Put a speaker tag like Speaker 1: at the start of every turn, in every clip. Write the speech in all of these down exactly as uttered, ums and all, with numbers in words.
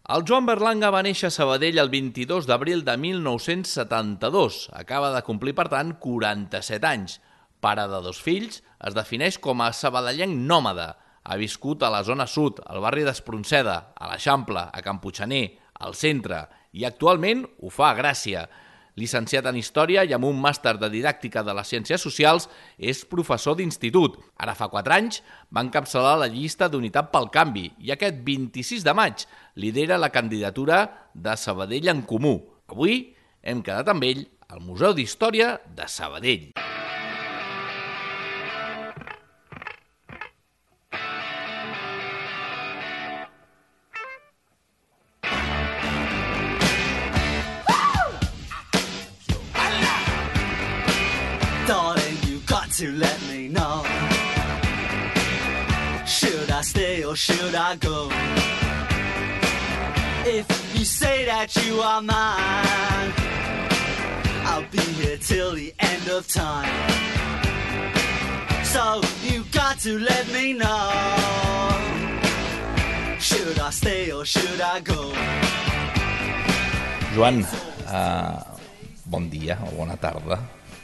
Speaker 1: El Joan Berlanga va néixer a Sabadell el vint-i-dos d'abril de mil nou-cents setanta-dos. Acaba de complir, per tant, quaranta-set anys. Pare de dos fills, es defineix com a sabadellenc nòmada. Ha viscut a la zona sud, al barri d'Espronceda, a l'Eixample, a Can Puiggener, al centre, i actualment ho fa a Gràcia. Llicenciat en Història i amb un màster de Didàctica de les Ciències Socials, és professor d'institut. Ara fa quatre anys va encapçalar la llista d'Unitat pel Canvi i aquest vint-i-sis de maig lidera la candidatura de Sabadell en Comú. Avui hem quedat amb ell al Museu d'Història de Sabadell.
Speaker 2: To let me know, should I stay or should I go? If you say that you are mine, I'll be here till the end of time. So you got to let me know, should I stay or should I go?
Speaker 1: Joan, uh, bon dia o bona tarda.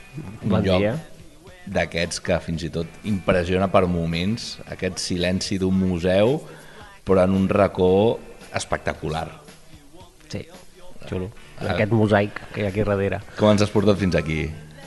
Speaker 3: Bon dia.
Speaker 1: D'aquests que fins i tot impressiona per moments, aquest silenci d'un museu, però en un racó espectacular.
Speaker 3: Sí, xulo. Aquest mosaic que hi ha aquí darrere.
Speaker 1: Com ens has portat fins aquí?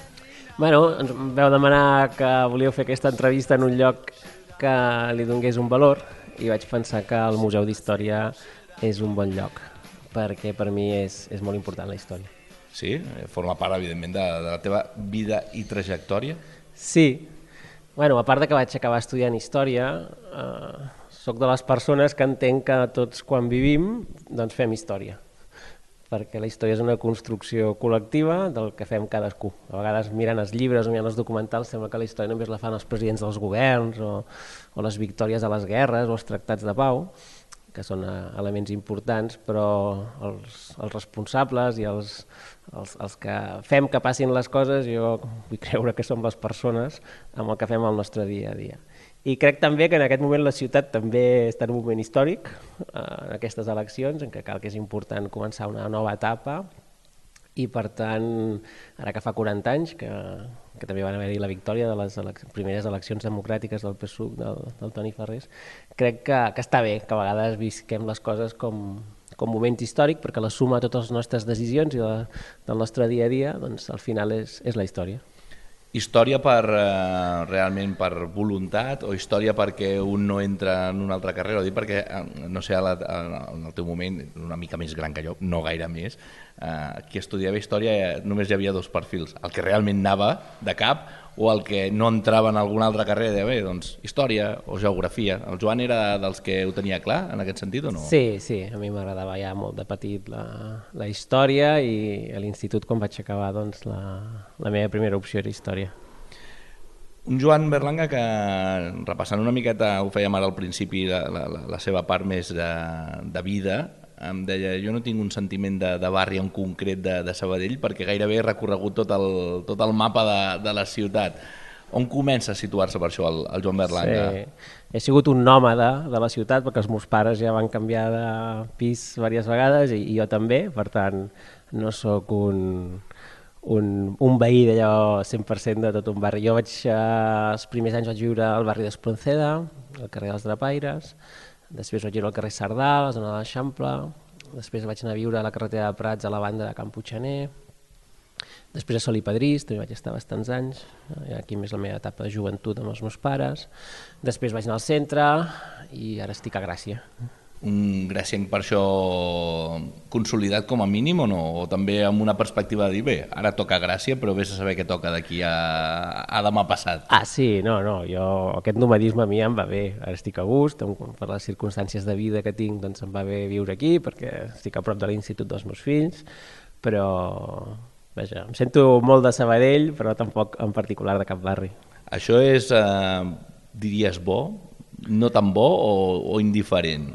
Speaker 3: Bueno, ens vau demanar que volíeu fer aquesta entrevista en un lloc que li donés un valor i vaig pensar que el Museu d'Història és un bon lloc, perquè per mi és, és molt important la història.
Speaker 1: Sí? Forma part, evidentment, de, de la teva vida i trajectòria?
Speaker 3: Sí. Bueno, a part de que vaig acabar estudiant Història, eh, soc de les persones que entenc que tots quan vivim doncs fem història, perquè la història és una construcció col·lectiva del que fem cadascú. A vegades mirant els llibres o mirant els documentals sembla que la història només la fan els presidents dels governs o, o les victòries de les guerres o els tractats de pau, que són elements importants, però els, els responsables i els, els, els que fem que passin les coses, jo vull creure que som les persones amb el que fem el nostre dia a dia. I crec també que en aquest moment la ciutat també està en un moment històric, en aquestes eleccions, en què cal que és important començar una nova etapa, i per tant, ara que fa quaranta anys, que, que també van haver-hi la victòria de les elec primeres eleccions democràtiques del P S U C, del, del Toni Ferrés, crec que, que està bé que a vegades visquem les coses com, com moments històrics, perquè la suma de totes les nostres decisions i de, del nostre dia a dia, doncs al final és, és la història.
Speaker 1: Història per, eh, realment per voluntat o història perquè un no entra en una altra carrera? Ho dic perquè, eh, no sé, la, en el teu moment, una mica més gran que jo, no gaire més, eh, qui estudiava història eh, només hi havia dos perfils, el que realment anava de cap o el que no entrava en alguna altra carrera, de bé, doncs història o geografia. El Joan era dels que ho tenia clar en aquest sentit o no?
Speaker 3: Sí, sí, a mi m'agradava ja molt de petit la, la història i a l'institut quan vaig acabar doncs, la, la meva primera opció era història.
Speaker 1: Un Joan Berlanga que, repassant una miqueta, ho fèiem ara al principi, la, la, la seva part més de, de vida, em deia, jo no tinc un sentiment de, de barri en concret de, de Sabadell perquè gairebé he recorregut tot el, tot el mapa de, de la ciutat. On comença a situar-se per això el, el Joan Berlanga?
Speaker 3: Sí. He sigut un nòmada de la ciutat perquè els meus pares ja van canviar de pis diverses vegades i, i jo també, per tant no sóc un, un, un veí d'allò cent per cent de tot un barri. Jo vaig, eh, els primers anys vaig viure al barri d'Espronceda, al carrer dels Drapaires, després vaig viure al carrer Cerdà, a la zona de l'Eixample, després vaig anar a viure a la carretera de Prats a la banda de Can Puiggener, després a Sol i Padrís, també vaig estar bastants anys, aquí més la meva etapa de joventut amb els meus pares, després vaig anar al centre i ara estic a Gràcia.
Speaker 1: Un gràcienc per això consolidat com a mínim o no? O també amb una perspectiva de dir, bé, ara toca Gràcia, però vés a saber què toca d'aquí a, a demà passat.
Speaker 3: Ah, sí, no, no, jo, aquest nomadisme a mi em va bé, ara estic a gust, per les circumstàncies de vida que tinc, doncs em va bé viure aquí, perquè estic a prop de l'institut dels meus fills, però, vaja, em sento molt de Sabadell, però tampoc en particular de cap barri.
Speaker 1: Això és, eh, diries, bo, no tan bo o, o indiferent?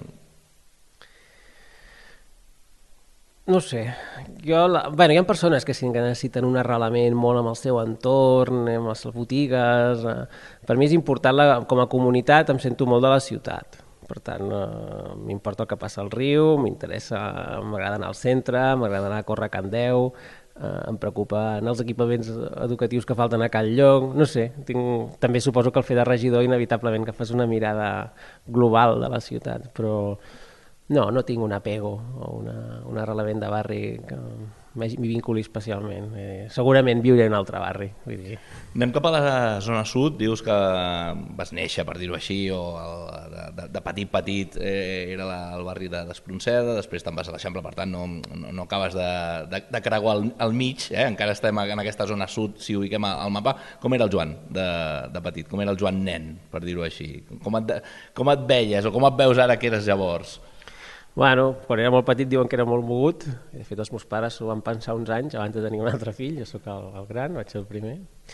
Speaker 3: No sé, jo, la... bueno, hi ha persones que sí que necessiten un arrelament molt amb el seu entorn, amb les botigues. Per mi és important, la... com a comunitat em sento molt de la ciutat, per tant uh, m'importa el que passa al riu, m'interessa, m'agrada anar al centre, m'agrada anar a córrer a Can Deu, uh, em preocupen els equipaments educatius que falten a Can Llong, no sé, tinc, també suposo que el fer de regidor inevitablement que fas una mirada global de la ciutat, però no, no tinc un apego o una, un arrelament de barri que m'hi vinculi especialment. Eh, segurament viuré en un altre barri. Vull dir.
Speaker 4: Anem cap a la zona sud, dius que vas néixer, per dir-ho així, o el, de, de petit petit eh, era la, el barri d'Espronceda, després te'n vas a l'Eixample, per tant no, no, no acabes de, de, de creuar al, al mig, eh? Encara estem en aquesta zona sud, si ho ubiquem al mapa. Com era el Joan de, de petit? Com era el Joan nen, per dir-ho així? Com et, com et veies o com et veus ara que eres llavors?
Speaker 3: Bueno, quan era molt petit diuen que era molt mogut, de fet els meus pares ho van pensar uns anys abans de tenir un altre fill, jo sóc el, el gran, vaig ser el primer.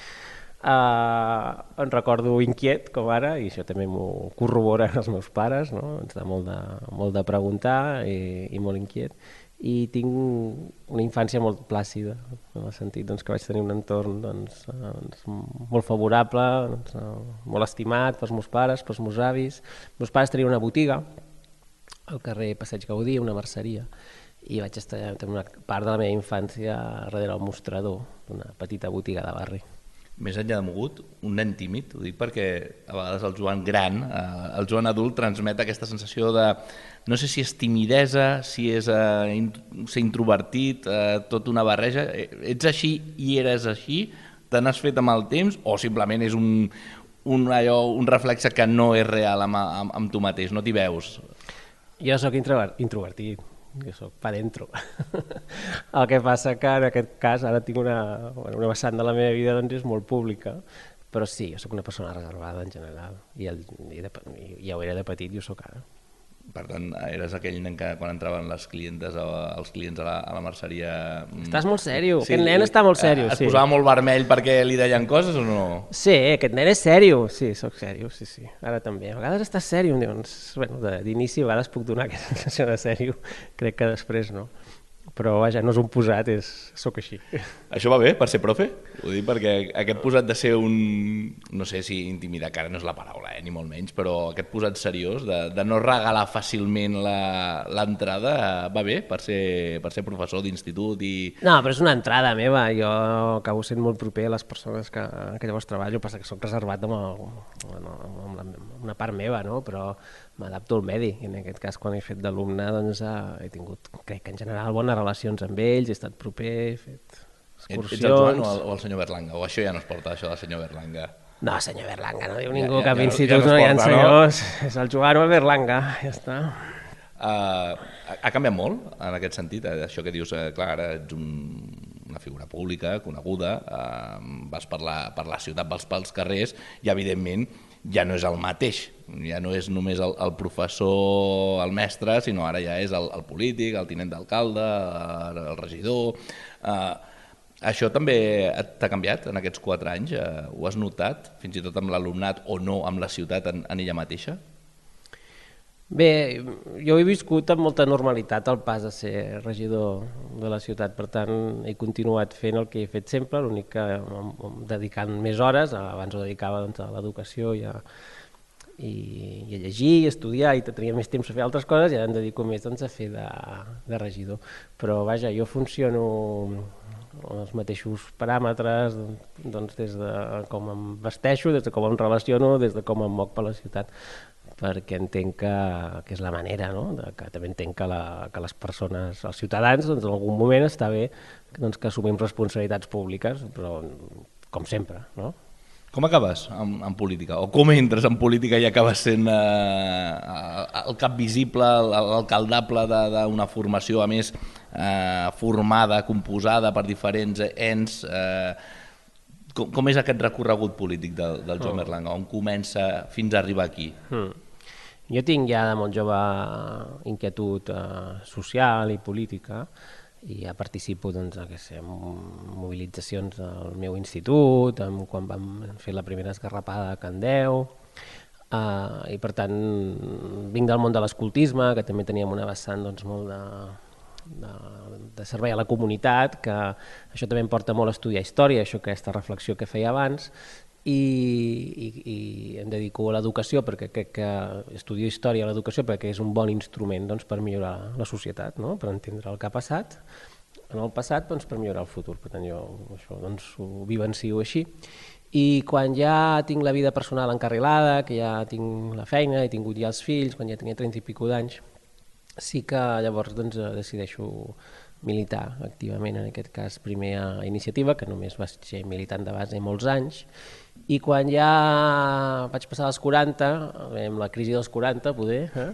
Speaker 3: Uh, em recordo inquiet com ara, i això també m'ho corroboren els meus pares, no? Ens da molt de, molt de preguntar i, i molt inquiet. I tinc una infància molt plàcida, en el sentit doncs, que vaig tenir un entorn doncs, doncs, molt favorable, doncs, molt estimat pels meus pares, pels meus avis. Els meus pares tenien una botiga al carrer Passeig Gaudí, una merceria, i vaig estar tenir una part de la meva infància darrere el mostrador d'una petita botiga de barri.
Speaker 4: Més enllà de mogut, un nen tímid, ho dic perquè a vegades el Joan gran, eh, el Joan adult transmet aquesta sensació de, no sé si és timidesa, si és eh, in, ser introvertit, eh, tot una barreja. Ets així i eres així? Te n'has fet amb el temps o simplement és un, un, allò, un reflexe que no és real amb, amb, amb tu mateix, no t'hi veus?
Speaker 3: Jo sóc introvertit, jo sóc pa dentro. El que passa que en aquest cas ara tinc una, una vessant de la meva vida doncs és molt pública, però sí, jo sóc una persona reservada en general, i, el, i, de, i ja ho era de petit i ho sóc ara.
Speaker 4: Per tant, eres aquell nen que quan entraven les clientes o els clients a la, a la merceria...
Speaker 3: Estàs molt sèrio, sí, aquest nen està molt sèrio.
Speaker 4: Es
Speaker 3: sí.
Speaker 4: posava molt vermell perquè li deien coses o no?
Speaker 3: Sí, aquest nen és sèrio, sí, sóc sèrio, sí, sí, ara també. A vegades estàs sèrio, doncs, bueno, d'inici a vegades puc donar aquesta sensació de sèrio, crec que després no. Però vaja, no és un posat, és... sóc així.
Speaker 4: Això va bé per ser profe? Ho dic perquè aquest posat de ser un... no sé si intimidar, que ara no és la paraula, eh, ni molt menys, però aquest posat seriós, de, de no regalar fàcilment l'entrada, va bé per ser, per ser professor d'institut i...
Speaker 3: No, però és una entrada meva, jo acabo sent molt proper a les persones que, que llavors treballo, passa que soc reservat amb, el, amb, la, amb una part meva, no? Però m'adapto al medi, i en aquest cas quan he fet d'alumne doncs, he tingut, crec que en general, bones relacions amb ells, he estat proper, he fet excursions...
Speaker 4: Ets el Joan o el, o el senyor Berlanga? O això ja no es porta, això del senyor Berlanga?
Speaker 3: No, senyor Berlanga, no diu ningú,
Speaker 4: ja,
Speaker 3: cap
Speaker 4: ja,
Speaker 3: institut
Speaker 4: ja no
Speaker 3: no hi ha
Speaker 4: porta,
Speaker 3: senyors, no? És el Joan o el Berlanga, ja està.
Speaker 4: Uh, ha canviat molt en aquest sentit, eh? Això que dius, eh, clar, ara ets un, una figura pública, coneguda, uh, vas per la, per la ciutat, vas pels carrers i evidentment ja no és el mateix, ja no és només el, el professor, el mestre, sinó ara ja és el, el polític, el tinent d'alcalde, el regidor. Uh, això també t'ha canviat en aquests quatre anys? Uh, ho has notat, fins i tot amb l'alumnat o no amb la ciutat en, en ella mateixa?
Speaker 3: Bé, jo he viscut amb molta normalitat el pas de ser regidor de la ciutat, per tant he continuat fent el que he fet sempre, l'únic que dedicant més hores, abans ho dedicava doncs, a l'educació i, a, i, i a llegir, i a estudiar, i tenia més temps a fer altres coses, i ara em dedico més doncs, a fer de, de regidor. Però vaja, jo funciono els mateixos paràmetres, doncs, des de com em vesteixo, des de com em relaciono, des de com em moc per la ciutat, perquè entenc que, que és la manera, no? De, que també entenc que, la, que les persones, els ciutadans, doncs, en algun moment està bé doncs, que assumim responsabilitats públiques, però com sempre, no?
Speaker 4: Com acabes en, en política? O com entres en política i acabes sent eh, el cap visible, l'alcaldable d'una formació, a més, eh, formada, composada per diferents ens? Eh, com, com és aquest recorregut polític del, del Joan Berlanga? On comença fins a arribar aquí?
Speaker 3: Mm. Jo tinc ja de molt jove inquietud eh, social i política, i ja participo doncs, que sé, en mobilitzacions del meu institut, en, quan vam fer la primera esgarrapada a Can Deu, uh, i per tant vinc del món de l'escoltisme, que també teníem una vessant doncs, molt de, de, de servei a la comunitat, que això també em porta molt a estudiar història, això, aquesta reflexió que feia abans, i, i, i em dedico a l'educació perquè crec que estudio història a l'educació perquè és un bon instrument doncs, per millorar la societat, no? Per entendre el que ha passat en el passat doncs, per millorar el futur. Per tant, jo això, doncs, ho vivencio així. I quan ja tinc la vida personal encarrilada, que ja tinc la feina, he tingut ja els fills, quan ja tenia trenta i pico d'anys, sí que llavors doncs, decideixo militar activament, en aquest cas primer a Iniciativa, que només vaig ser militant de base molts anys, i quan ja vaig passar als quaranta, amb la crisi dels quaranta, poder, eh?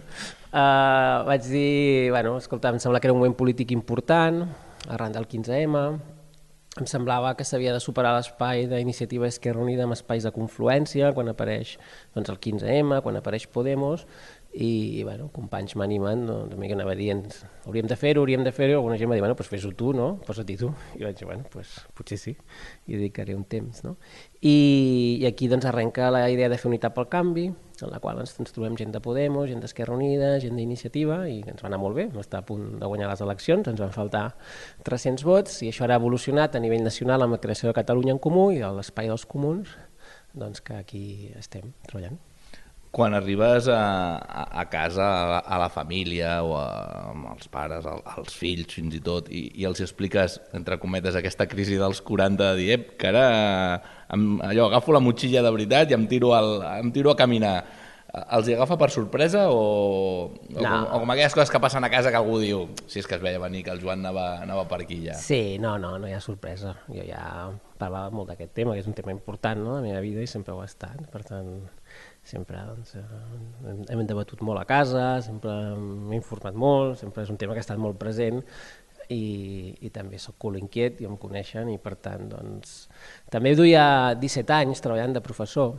Speaker 3: Uh, vaig dir, bueno, escolta, em sembla que era un moment polític important, arran del quinze ema, em semblava que s'havia de superar l'espai d'Iniciativa Esquerra Unida amb espais de confluència, quan apareix doncs, el quinze ema, quan apareix Podemos, i bueno, companys m'animen, doncs, una mica anava dient, hauríem de fer-ho, hauríem de fer-ho, alguna gent va dir, bueno, doncs fes-ho tu, no? Posa-t'hi tu. I vaig dir, bueno, doncs, potser sí, i dedicaré un temps, no? I, i aquí doncs arrenca la idea de fer Unitat pel Canvi, en la qual ens, ens trobem gent de Podemos, gent d'Esquerra Unida, gent d'Iniciativa, i ens va anar molt bé, vam estar a punt de guanyar les eleccions, ens van faltar tres-cents vots, i això ara ha evolucionat a nivell nacional amb la creació de Catalunya en Comú i de l'Espai dels Comuns, doncs que aquí estem treballant.
Speaker 4: Quan arribes a, a, a casa, a la, a la família o a, als pares, a, als fills fins i tot, i, i els expliques, entre cometes, aquesta crisi dels quaranta, de dir, ep, que ara em, allò, agafo la motxilla de veritat i em tiro, al, em tiro a caminar. Els hi agafa per sorpresa o, o,
Speaker 3: no.
Speaker 4: com, o com aquelles coses que passen a casa que algú diu, si és que es veia venir que el Joan anava, anava per aquí ja?
Speaker 3: Sí, no, no, no hi ha sorpresa. Jo ja parlava molt d'aquest tema, que és un tema important, no?, de la meva vida, i sempre ho ha estat. Per tant, sempre doncs, hem debatut molt a casa, sempre m'he informat molt, sempre és un tema que ha estat molt present, i, i també soc cul inquiet i em coneixen, i per tant doncs, també duia disset anys treballant de professor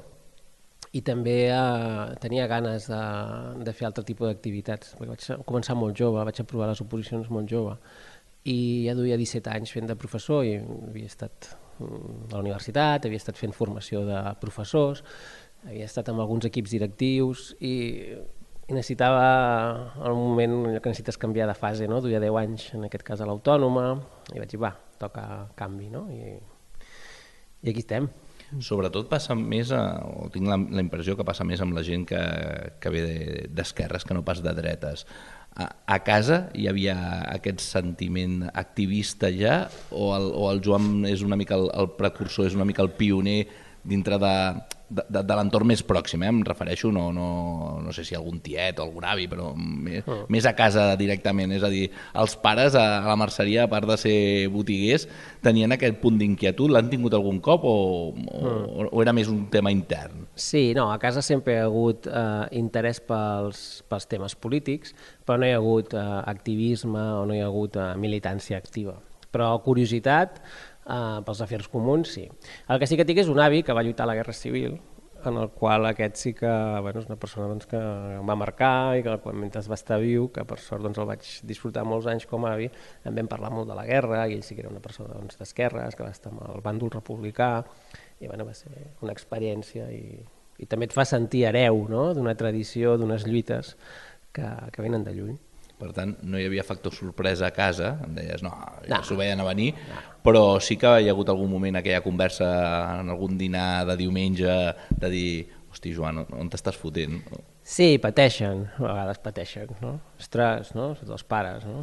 Speaker 3: i també eh, tenia ganes de, de fer altre tipus d'activitats, perquè vaig començar molt jove, vaig aprovar les oposicions molt jove i ja duia disset anys fent de professor i havia estat a la universitat, havia estat fent formació de professors, havia estat amb alguns equips directius i, i necessitava, en un moment que necessites canviar de fase, no? Duia deu anys, en aquest cas a l'Autònoma, i vaig dir, va, toca canvi, no? I, i aquí estem.
Speaker 4: Sobretot passa més, o tinc la, la impressió que passa més amb la gent que, que ve d'esquerres que no pas de dretes. A, a casa hi havia aquest sentiment activista ja, o el, o el Joan és una mica el, el precursor, és una mica el pioner dintre de, de, de, de l'entorn més pròxim, eh? Em refereixo, no, no, no sé si algun tiet o algun avi, però més, oh. més a casa directament, és a dir, els pares a, a la merceria, a part de ser botiguers, tenien aquest punt d'inquietud, l'han tingut algun cop o, o, oh. o era més un tema intern?
Speaker 3: Sí, no, a casa sempre hi ha hagut eh, interès pels, pels temes polítics, però no hi ha hagut eh, activisme o no hi ha hagut eh, militància activa, però curiositat, Uh, pels afers comuns, sí. El que sí que tinc és un avi que va lluitar a la Guerra Civil, en el qual aquest sí que bueno, és una persona doncs, que em va marcar i que mentre va estar viu, que per sort doncs, el vaig disfrutar molts anys com a avi, em vam parlar molt de la guerra i ell sí que era una persona doncs, d'esquerres, que va estar amb el bàndol republicà i bueno, va ser una experiència i, i també et fa sentir hereu, no?, d'una tradició, d'unes lluites que, que venen de lluny.
Speaker 4: Per tant, no hi havia factor sorpresa a casa, em deies, no, ja
Speaker 3: no.
Speaker 4: s'ho veien a venir,
Speaker 3: no.
Speaker 4: Però sí que hi ha hagut algun moment, aquella conversa en algun dinar de diumenge, de dir, hosti, Joan, on t'estàs fotent?
Speaker 3: Sí, pateixen, a vegades pateixen, no? Ostres, no? Són els pares, no?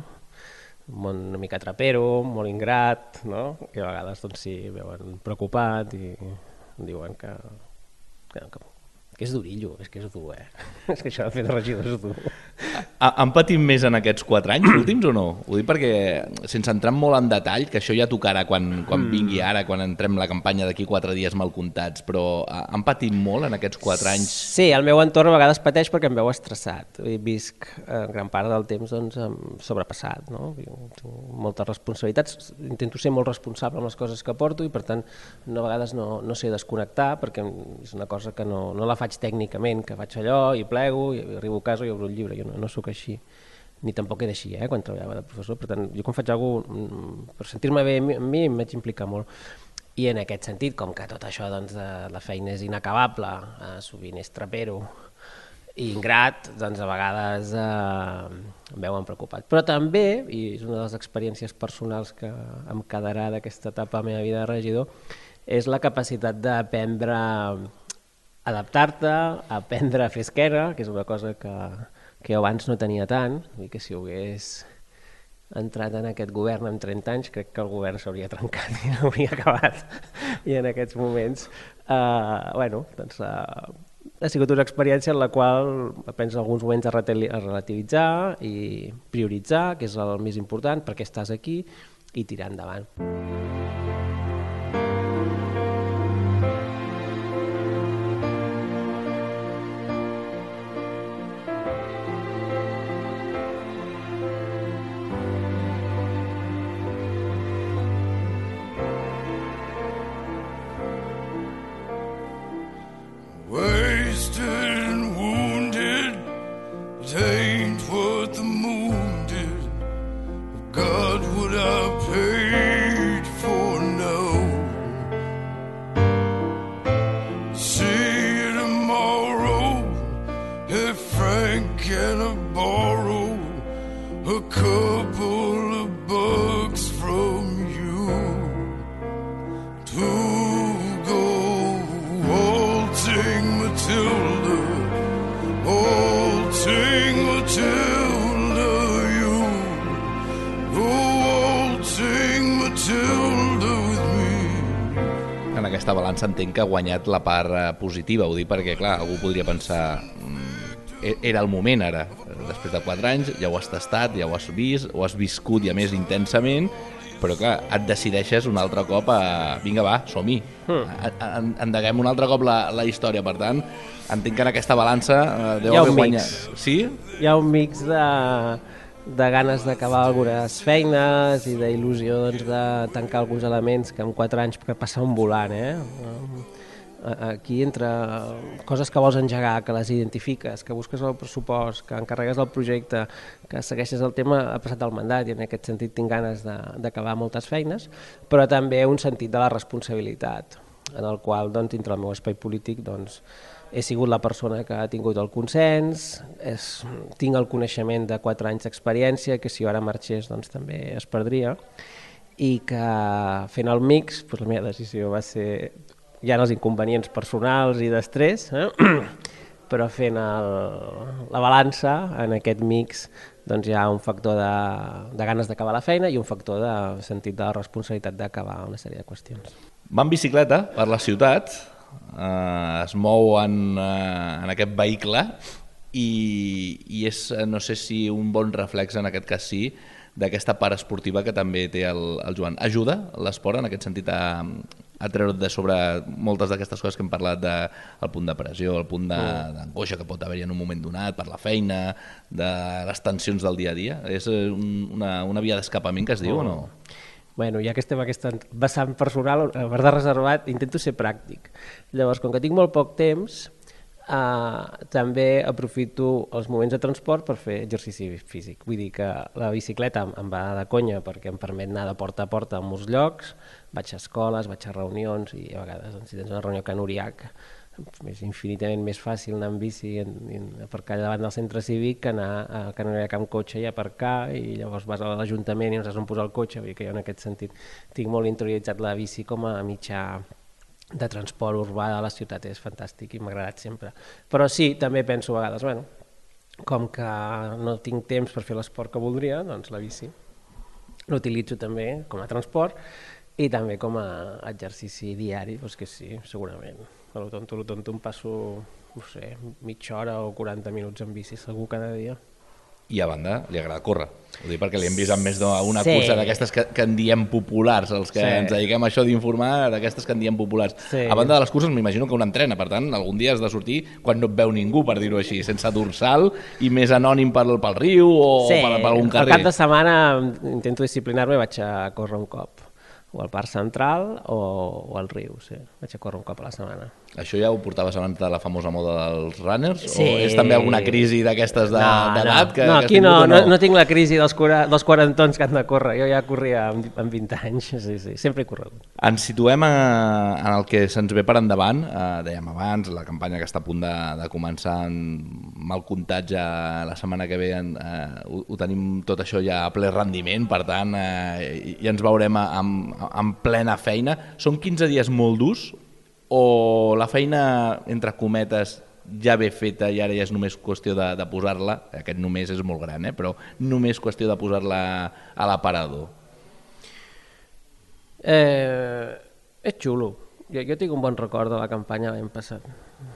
Speaker 3: Un món una mica trapero, molt ingrat, no? I a vegades, doncs sí, veuen preocupat i diuen que, que, que que és durillo, és que és dur, eh? És que això de fer de regidor és dur.
Speaker 4: Han patit més en aquests quatre anys últims o no? Ho dic perquè, sense entrar molt en detall, que això ja tocarà quan, quan vingui ara, quan entrem la campanya d'aquí quatre dies mal comptats, però han patit molt en aquests quatre anys?
Speaker 3: Sí, el meu entorn a vegades pateix perquè em veu estressat. Visc en gran part del temps doncs, sobrepassat, no? Tinc moltes responsabilitats, intento ser molt responsable amb les coses que porto i per tant no, a vegades no, no sé desconnectar perquè és una cosa que no, no la faig tècnicament, que faig allò i plego i arribo a casa i obro el llibre, jo no, no sóc així, ni tampoc he d'així, eh, quan treballava de professor, per tant, jo quan faig alguna cosa, per sentir-me bé amb mi, em vaig implicar molt. I en aquest sentit, com que tot això doncs, de la feina és inacabable, eh, sovint és trapero i ingrat, doncs a vegades eh, em veuen preocupat. Però també, i és una de les experiències personals que em quedarà d'aquesta etapa de la meva vida de regidor, és la capacitat d'aprendre a adaptar-te, a aprendre a fer esquerra, que és una cosa que, que jo abans no tenia tant, i que si ho hagués entrat en aquest govern amb trenta anys, crec que el govern s'hauria trencat i no hauria acabat. I en aquests moments, eh, bueno, doncs, eh, ha sigut una experiència en la qual penso alguns moments a relativitzar i prioritzar, que és el més important, perquè estàs aquí, i tirar endavant.
Speaker 4: Entenc que ha guanyat la part positiva, ho dic perquè, clar, algú podria pensar era el moment ara, després de quatre anys, ja ho has tastat, ja ho has vist, ho has viscut i a més intensament, però clar, et decideixes un altre cop a... Vinga, va, som-hi, mm. endeguem un altre cop la, la història, per tant, entenc que en aquesta balança deu haver guanyat. Sí?
Speaker 3: Hi ha un mix de... de ganes d'acabar algunes feines i d'il·lusió doncs, de tancar alguns elements que en quatre anys que passen volant. Eh? Aquí entre coses que vols engegar, que les identifiques, que busques el pressupost, que encarregues el projecte, que segueixes el tema, ha passat el mandat i en aquest sentit tinc ganes d'acabar moltes feines, però també un sentit de la responsabilitat, en el qual doncs, dintre el meu espai polític doncs, he sigut la persona que ha tingut el consens, és, tinc el coneixement de quatre anys d'experiència, que si jo ara marxés doncs, també es perdria, i que fent el mix, doncs, la meva decisió va ser, hi ha els inconvenients personals i d'estrès, eh? Però fent el, la balança en aquest mix doncs, hi ha un factor de, de ganes d'acabar la feina i un factor de sentit de la responsabilitat d'acabar una sèrie de qüestions.
Speaker 4: Va en bicicleta per la ciutat, Uh, es mou en, uh, en aquest vehicle i, i és, no sé si un bon reflex en aquest cas sí, d'aquesta part esportiva que també té el, el Joan. Ajuda l'esport en aquest sentit a, a treure't de sobre moltes d'aquestes coses que hem parlat del punt de pressió, el punt d'angoixa que pot haver-hi en un moment donat per la feina, de les tensions del dia a dia? És un, una, una via d'escapament que es diu oh. o no?
Speaker 3: Bueno, ja que estem aquesta vessant personal, a part de reservat, intento ser pràctic. Llavors, com que tinc molt poc temps, eh, també aprofito els moments de transport per fer exercici físic. Vull dir que la bicicleta em va de conya perquè em permet anar de porta a porta a molts llocs, vaig a escoles, vaig a reunions i a vegades, doncs, si tens una reunió a Can Uriac, és infinitament més fàcil anar amb bici i aparcar davant del centre cívic que anar a Can Uriac amb cotxe i aparcar i llavors vas a l'Ajuntament i no saps on posar el cotxe, vull dir que jo en aquest sentit tinc molt interioritzat la bici com a mitjà de transport urbà de la ciutat, és fantàstic i m'ha agradat sempre. Però sí, també penso a vegades, bueno, com que no tinc temps per fer l'esport que voldria, doncs la bici l'utilitzo també com a transport i també com a exercici diari, doncs que sí, segurament. A lo tonto, a lo tonto em passo, no sé, mitja hora o quaranta minuts en bici segur cada dia.
Speaker 4: I a banda, li agrada córrer. Ho dic perquè li hem vist en més d'una sí. cursa d'aquestes que, que en diem populars, els que sí. ens dediquem a això d'informar, d'aquestes que en diem populars. Sí. A banda de les curses, m'imagino que un entrena, per tant, algun dia has de sortir quan no et veu ningú, per dir-ho així, sense dorsal i més anònim pel, pel riu o sí. per, per algun carrer.
Speaker 3: El cap de setmana intento disciplinar-me i vaig a córrer un cop, o al Parc Central o, o al riu, sí. Vaig a córrer un cop a la setmana.
Speaker 4: Això ja ho portaves abans de la famosa moda dels runners?
Speaker 3: Sí.
Speaker 4: O és també alguna crisi d'aquestes de-
Speaker 3: No,
Speaker 4: d'edat?
Speaker 3: no.
Speaker 4: que,
Speaker 3: no,
Speaker 4: que has
Speaker 3: aquí no,
Speaker 4: tingut o
Speaker 3: no, no tinc la crisi dels, cura, dels quarantons que han de córrer. Jo ja corria amb, amb vint anys, sí, sí, sempre he corregut.
Speaker 4: Ens situem a, en el que se'ns ve per endavant, eh, dèiem abans, la campanya que està a punt de, de començar amb el comptatge la setmana que ve, en, eh, ho, ho tenim tot això ja a ple rendiment, per tant, eh, i, i ens veurem amb, amb plena feina. Són quinze dies molt durs o la feina, entre cometes, ja ve feta i ara ja és només qüestió de, de posar-la, aquest només és molt gran, eh? Però només qüestió de posar-la a l'aparador?
Speaker 3: Eh, és xulo. Jo, jo tinc un bon record de la campanya l'any passat,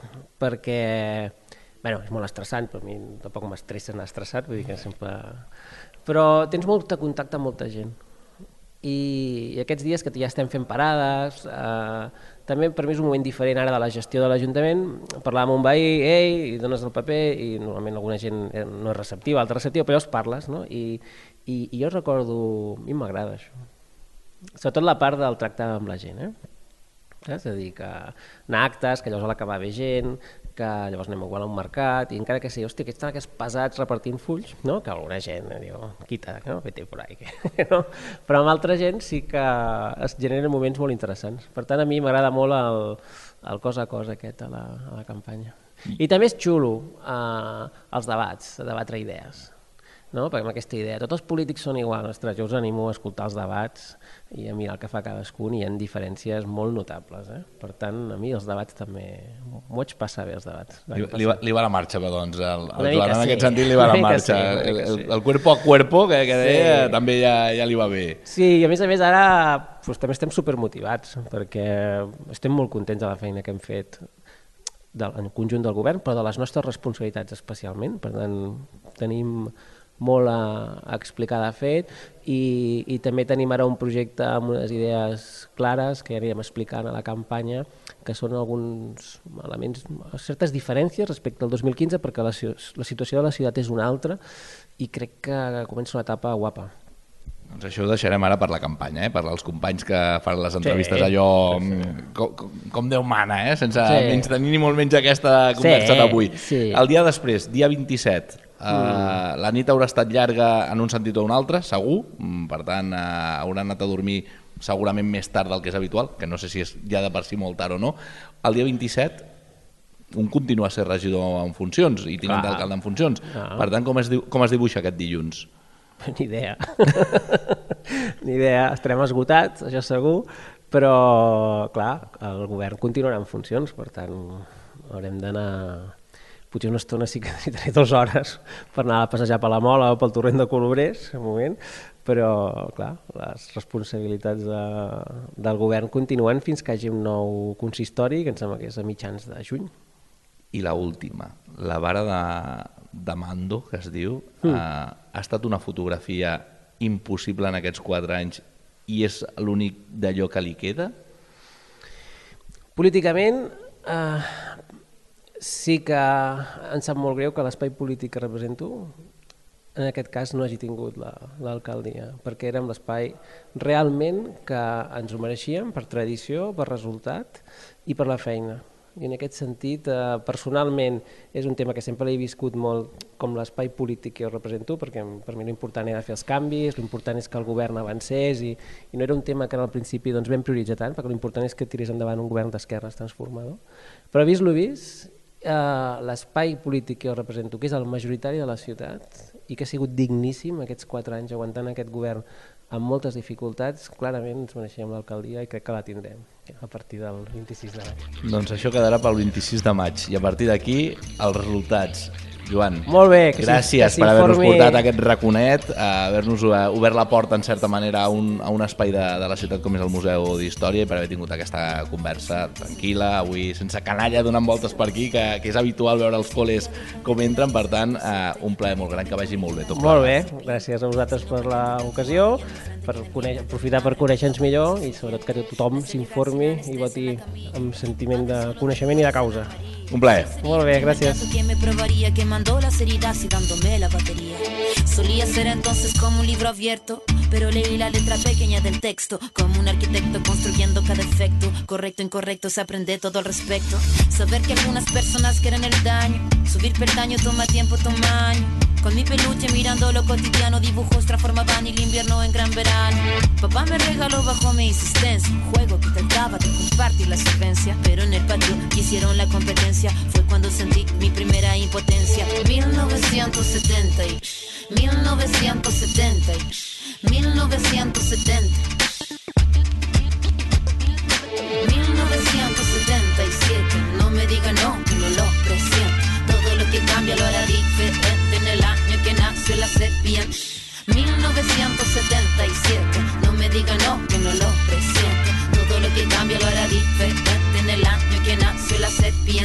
Speaker 3: perquè, bueno, és molt estressant, però a mi tampoc m'estressa anar estressat, vull dir que sempre... Però tens molt de contacte amb molta gent. I, i aquests dies que ja estem fent parades, eh, també per mi és un moment diferent ara de la gestió de l'Ajuntament, parlar amb un veí, ei, i dones el paper, i normalment alguna gent no és receptiva, altra receptiva, però llavors parles, no? I, i, i jo recordo, a mi m'agrada això, sobretot la part del tracte amb la gent, eh? És a dir, que anar a actes, que llavors a l'acabar ve gent, que llavors anem igual a un mercat, i encara que sí, hòstia, aquests estan aquests pesats repartint fulls, no? Que alguna gent diu, quita, no? Vete por ahí, no? Però amb altra gent sí que es generen moments molt interessants. Per tant, a mi m'agrada molt el, el cos a cos aquest a la, a la campanya. I també és xulo eh, els debats, debatre idees. No? Perquè amb aquesta idea, tots els polítics són iguals, ostres, jo us animo a escoltar els debats i a mirar el que fa cadascun, i hi ha diferències molt notables, eh? Per tant, a mi els debats també m'ho vaig passar bé, els debats.
Speaker 4: Li, li, va, li va la marxa, però, doncs, el, el
Speaker 3: Una
Speaker 4: Joan,
Speaker 3: mica
Speaker 4: en
Speaker 3: sí.
Speaker 4: aquest sentit li va la
Speaker 3: Una mica
Speaker 4: marxa.
Speaker 3: sí, una
Speaker 4: el,
Speaker 3: mica
Speaker 4: el,
Speaker 3: sí.
Speaker 4: el cuerpo a cuerpo, que, que deia,
Speaker 3: Sí.
Speaker 4: també ja, ja li va bé.
Speaker 3: Sí, i a més a més ara doncs, també estem supermotivats, perquè estem molt contents de la feina que hem fet del, en conjunt del govern, però de les nostres responsabilitats especialment. Per tant, tenim molt a, a explicar de fet, i, i també tenim ara un projecte amb unes idees clares que anirem explicant a la campanya, que són alguns elements, certes diferències respecte al dos mil quinze, perquè la, la situació de la ciutat és una altra i crec que comença una etapa guapa.
Speaker 4: Doncs això ho deixarem ara per la campanya, eh? Per als companys que fan les entrevistes
Speaker 3: Sí,
Speaker 4: allò
Speaker 3: sí,
Speaker 4: sí. Com, com, com Déu mana, eh? Sense
Speaker 3: Sí.
Speaker 4: menys tenir ni molt menys aquesta conversa
Speaker 3: Sí,
Speaker 4: d'avui.
Speaker 3: sí.
Speaker 4: El dia després, dia vint-i-set, uh, mm. la nit haurà estat llarga en un sentit o un altre, segur, per tant uh, hauran anat a dormir segurament més tard del que és habitual, que no sé si és ja de per si molt tard o no. El dia vint-i-set un continua a ser regidor en funcions i tinent
Speaker 3: Clar.
Speaker 4: d'alcalde en funcions.
Speaker 3: Ah.
Speaker 4: Per tant, com es, diu, com es dibuixa aquest dilluns?
Speaker 3: Ni idea. Ni idea. Estarem esgotats, això segur, però, clar, el govern continuarà en funcions, per tant, haurem d'anar... Potser una estona sí que necessitaré dues hores per anar a passejar per la Mola o pel torrent de Colobrers, un moment, però, clar, les responsabilitats de, del govern continuen fins que hi hagi un nou consistori, que em sembla que és a mitjans de juny.
Speaker 4: I la última, la vara de, de mando, que es diu, mm. eh, ha estat una fotografia impossible en aquests quatre anys i és l'únic d'allò que li queda?
Speaker 3: Políticament, eh, sí que em sap molt greu que l'espai polític que represento en aquest cas no hagi tingut l'alcaldia, la, perquè érem l'espai realment que ens ho mereixíem per tradició, per resultat i per la feina. I en aquest sentit, eh, personalment, és un tema que sempre l'he viscut molt com l'espai polític que jo represento, perquè per mi l'important era fer els canvis, l'important és que el govern avancés, i, i no era un tema que al principi doncs, vam prioritzar tant, perquè l'important és que tirés endavant un govern d'esquerres transformador. Però vist lo vist, eh, l'espai polític que jo represento, que és el majoritari de la ciutat, i que ha sigut digníssim aquests quatre anys aguantant aquest govern amb moltes dificultats, clarament ens mereixem l'alcaldia i crec que la tindrem a partir del vint-i-sis de maig.
Speaker 4: Doncs això quedarà pel vint-i-sis de maig i a partir d'aquí els resultats. Joan,
Speaker 3: Molt bé, que
Speaker 4: gràcies
Speaker 3: que
Speaker 4: per haver-nos
Speaker 3: s'informi.
Speaker 4: portat aquest raconet, haver-nos obert la porta en certa manera a un, a un espai de, de la ciutat com és el Museu d'Història i per haver tingut aquesta conversa tranquil·la, avui sense canalla donant voltes per aquí, que, que és habitual veure els coles com entren, per tant, eh, un plaer molt gran, que vagi molt bé tot.
Speaker 3: Molt bé, gràcies a vosaltres per l'ocasió, per conèixer, aprofitar per conèixer-nos millor i sobretot que tothom s'informi i voti amb sentiment de coneixement i de causa.
Speaker 4: Un plaer.
Speaker 3: Molt bé, gràcies.
Speaker 5: Que me probaría quemando las heridas y dándome la batería. Solía ser entonces como un libro abierto, pero leí la letra pequeña del texto, como un arquitecto construyendo cada efecto. Correcto, incorrecto, se aprende todo al respecto. Saber que algunas personas quieren el daño, subir peldaño toma tiempo, toma año. Con mi peluche mirando lo cotidiano, dibujos transformaban el invierno en gran verano. Papá me regaló bajo mi insistencia un juego que trataba de compartir la solvencia, pero en el patio hicieron la competencia. Fue cuando sentí mi primera impotencia. mil novecientos setenta y mil novecientos setenta y mil novecientos setenta mil novecientos setenta y siete. No me diga no, que no lo presiento. Todo lo que cambia lo hará diferente en el año que nació la sepia. mil novecientos setenta y siete. No me diga no, que no lo presiento. Todo lo que cambia lo hará diferente en el año que nació la sepia.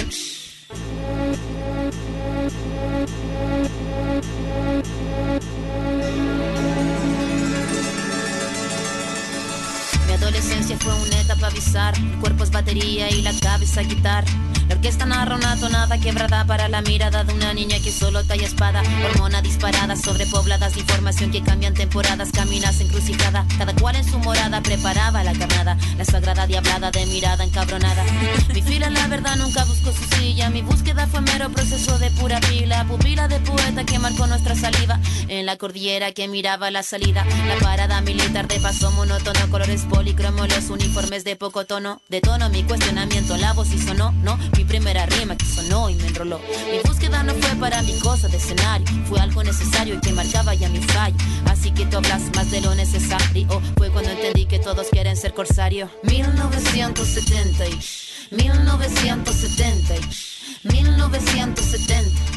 Speaker 5: Mi adolescencia fue una etapa bizarra. El cuerpo es batería y la cabeza guitarra. La orquesta narra una tonada quebrada para la mirada de una niña que solo talla espada. Hormona disparada, sobrepobladas de información que cambian temporadas. Caminas encrucijada, cada cual en su morada preparaba la carnada. La sagrada diablada de mirada encabronada. Mi fila la verdad nunca buscó su silla. Mi búsqueda fue mero proceso de pura pila. Pupila de poeta que marcó nuestra saliva. En la cordillera que miraba la salida. La parada militar de paso monótono. Colores policromos, los uniformes de poco tono. De tono mi cuestionamiento, la voz y sonó, no. Mi primera rima que sonó y me enroló. Mi búsqueda no fue para mi cosa de escenario, fue algo necesario y que marcaba ya mi fallo. Así que tú hablas más de lo necesario. Fue cuando entendí que todos quieren ser corsario. mil novecientos setenta y mil novecientos setenta y mil novecientos setenta